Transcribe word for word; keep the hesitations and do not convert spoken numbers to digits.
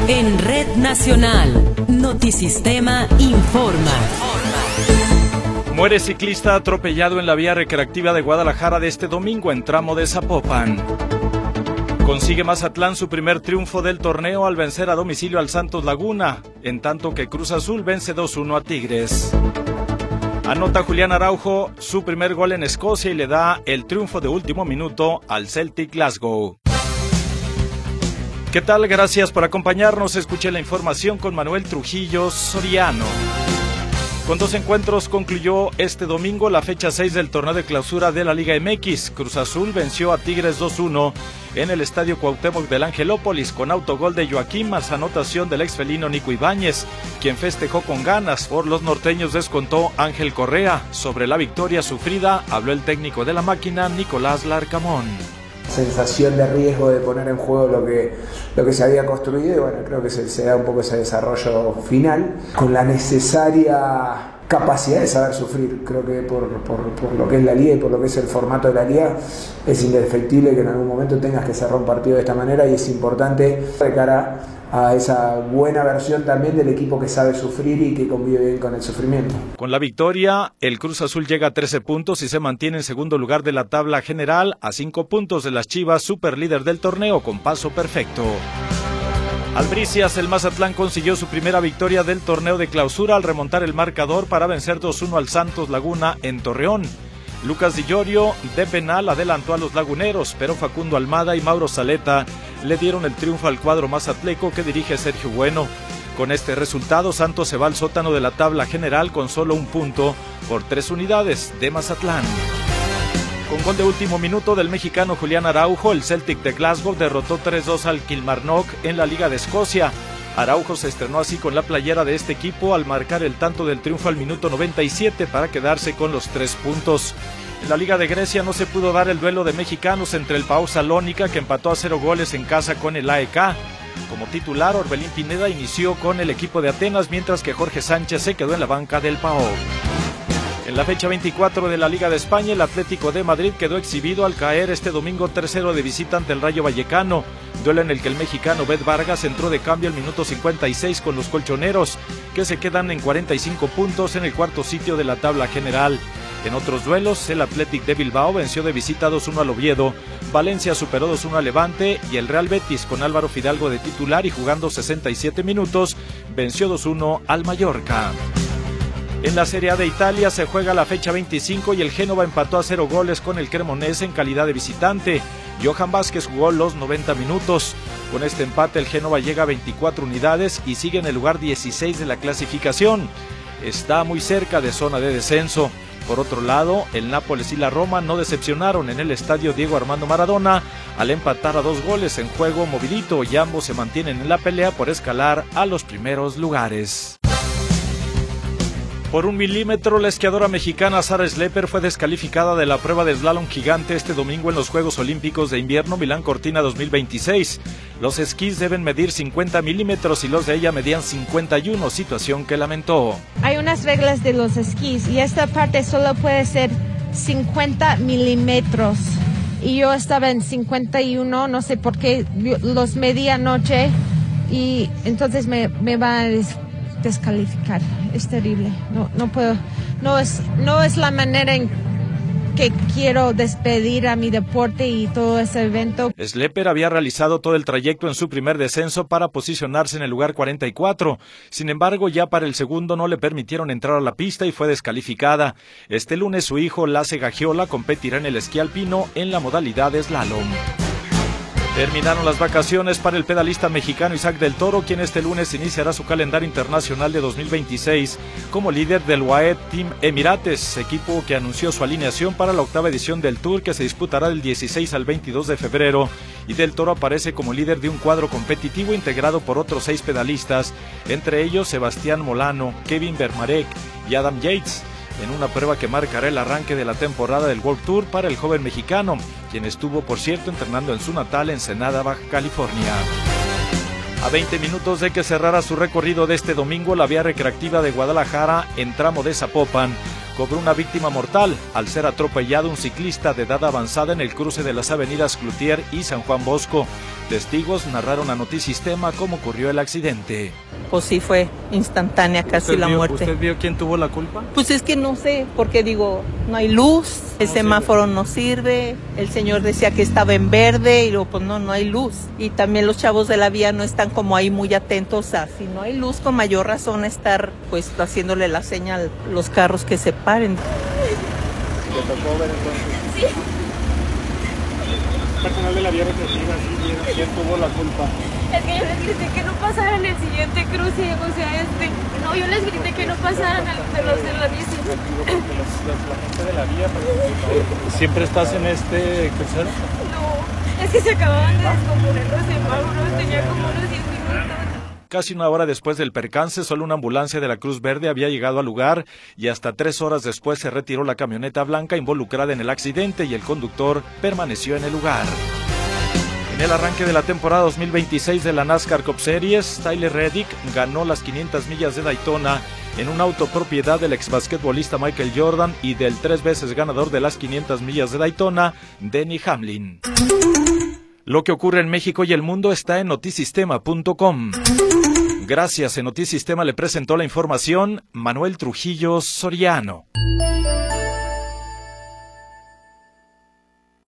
En Red Nacional, Notisistema informa. Muere ciclista atropellado en la vía recreativa de Guadalajara de este domingo en tramo de Zapopan. Consigue Mazatlán su primer triunfo del torneo al vencer a domicilio al Santos Laguna, en tanto que Cruz Azul vence dos uno a Tigres. Anota Julián Araujo su primer gol en Escocia y le da el triunfo de último minuto al Celtic Glasgow. ¿Qué tal? Gracias por acompañarnos. Escuché la información con Manuel Trujillo Soriano. Con dos encuentros concluyó este domingo la fecha seis del torneo de clausura de la Liga M X. Cruz Azul venció a Tigres dos uno en el Estadio Cuauhtémoc del Angelópolis con autogol de Joaquín más anotación del exfelino Nico Ibáñez, quien festejó con ganas. Por los norteños descontó Ángel Correa. Sobre la victoria sufrida habló el técnico de la máquina, Nicolás Larcamón. Sensación de riesgo de poner en juego lo que, lo que se había construido y bueno, creo que se, se da un poco ese desarrollo final con la necesaria capacidad de saber sufrir. Creo que por, por, por lo que es la liga y por lo que es el formato de la liga es indefectible que en algún momento tengas que cerrar un partido de esta manera y es importante de cara a esa buena versión también del equipo que sabe sufrir y que convive bien con el sufrimiento. Con la victoria, el Cruz Azul llega a trece puntos y se mantiene en segundo lugar de la tabla general a cinco puntos de las Chivas, superlíder del torneo con paso perfecto. Albricias, el Mazatlán consiguió su primera victoria del torneo de clausura al remontar el marcador para vencer dos uno al Santos Laguna en Torreón. Lucas Di Llorio de penal adelantó a los laguneros, pero Facundo Almada y Mauro Zaleta le dieron el triunfo al cuadro mazatleco que dirige Sergio Bueno. Con este resultado, Santos se va al sótano de la tabla general con solo un punto por tres unidades de Mazatlán. Con gol de último minuto del mexicano Julián Araujo, el Celtic de Glasgow derrotó tres dos al Kilmarnock en la Liga de Escocia. Araujo se estrenó así con la playera de este equipo al marcar el tanto del triunfo al minuto noventa y siete para quedarse con los tres puntos. En la Liga de Grecia no se pudo dar el duelo de mexicanos entre el PAOK Salónica, que empató a cero goles en casa con el A E K. Como titular, Orbelín Pineda inició con el equipo de Atenas, mientras que Jorge Sánchez se quedó en la banca del PAOK. En la fecha veinticuatro de la Liga de España, el Atlético de Madrid quedó exhibido al caer este domingo tercero de visita ante el Rayo Vallecano, duelo en el que el mexicano Bet Vargas entró de cambio al minuto cincuenta y seis con los colchoneros, que se quedan en cuarenta y cinco puntos en el cuarto sitio de la tabla general. En otros duelos, el Athletic de Bilbao venció de visita dos uno al Oviedo, Valencia superó dos uno al Levante y el Real Betis, con Álvaro Fidalgo de titular y jugando sesenta y siete minutos, venció dos uno al Mallorca. En la Serie A de Italia se juega la fecha veinticinco y el Génova empató a cero goles con el Cremonese en calidad de visitante. Johan Vázquez jugó los noventa minutos. Con este empate el Génova llega a veinticuatro unidades y sigue en el lugar dieciséis de la clasificación. Está muy cerca de zona de descenso. Por otro lado, el Nápoles y la Roma no decepcionaron en el estadio Diego Armando Maradona al empatar a dos goles en juego movidito y ambos se mantienen en la pelea por escalar a los primeros lugares. Por un milímetro, la esquiadora mexicana Sara Schlepper fue descalificada de la prueba de slalom gigante este domingo en los Juegos Olímpicos de Invierno Milán Cortina dos mil veintiséis. Los esquís deben medir cincuenta milímetros y los de ella medían cincuenta y uno, situación que lamentó. Hay unas reglas de los esquís y esta parte solo puede ser cincuenta milímetros. Y yo estaba en cincuenta y uno, no sé por qué, los medí anoche y entonces me, me va a descalificar. Es terrible, no, no puedo, no es, no es la manera en que quiero despedir a mi deporte y todo ese evento. Schlepper había realizado todo el trayecto en su primer descenso para posicionarse en el lugar cuarenta y cuatro. Sin embargo, ya para el segundo no le permitieron entrar a la pista y fue descalificada. Este lunes su hijo Lasse Gagiola competirá en el esquí alpino en la modalidad de slalom. Terminaron las vacaciones para el pedalista mexicano Isaac del Toro, quien este lunes iniciará su calendario internacional de dos mil veintiséis como líder del U A E Team Emirates, equipo que anunció su alineación para la octava edición del Tour que se disputará del dieciséis al veintidós de febrero, y del Toro aparece como líder de un cuadro competitivo integrado por otros seis pedalistas, entre ellos Sebastián Molano, Kevin Vermarek y Adam Yates, en una prueba que marcará el arranque de la temporada del World Tour para el joven mexicano, quien estuvo, por cierto, entrenando en su natal Ensenada, Baja California. A veinte minutos de que cerrara su recorrido de este domingo, la vía recreativa de Guadalajara, en tramo de Zapopan, cobró una víctima mortal al ser atropellado un ciclista de edad avanzada en el cruce de las avenidas Cloutier y San Juan Bosco. Testigos narraron a Notisistema cómo ocurrió el accidente. Pues sí, fue instantánea casi la vio, muerte. ¿Usted vio quién tuvo la culpa? Pues es que no sé, porque digo, no hay luz, el no semáforo sirve. no sirve, el señor decía que estaba en verde y luego pues no, no hay luz. Y también los chavos de la vía no están como ahí muy atentos a, si no hay luz, con mayor razón estar pues haciéndole la señal a los carros que se paren. ¿Le tocó ver entonces? Sí. Personal de la vía represiva, ¿sí? ¿Quién tuvo la culpa? Es que yo les grité que no pasaran el siguiente cruce, o sea, este... No, yo les grité que no pasaran el de los de la bici. La gente de la vía, ¿siempre estás en este crucero? No, es que se acababan de descomponer los semáforos, tenía como unos diez minutos. Casi una hora después del percance, solo una ambulancia de la Cruz Verde había llegado al lugar y hasta tres horas después se retiró la camioneta blanca involucrada en el accidente y el conductor permaneció en el lugar. En el arranque de la temporada dos mil veintiséis de la NASCAR Cup Series, Tyler Reddick ganó las quinientas millas de Daytona en un auto propiedad del ex basquetbolista Michael Jordan y del tres veces ganador de las quinientas millas de Daytona, Denny Hamlin. Lo que ocurre en México y el mundo está en notisistema punto com. Gracias, en Notisistema le presentó la información Manuel Trujillo Soriano.